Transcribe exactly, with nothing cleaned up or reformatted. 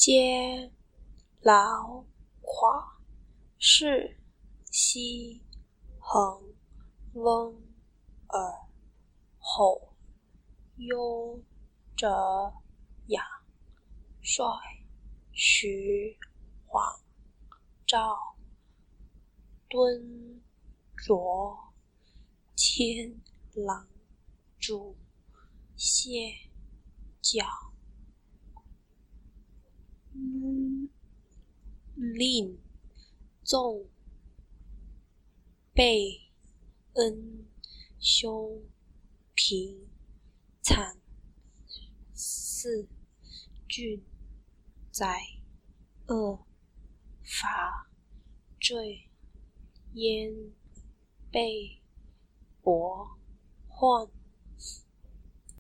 皆劳垮，是西恒温尔后忧者养，率徐晃照敦卓千郎主谢角令纵备恩凶平惨四郡宰恶伐罪焉被薄患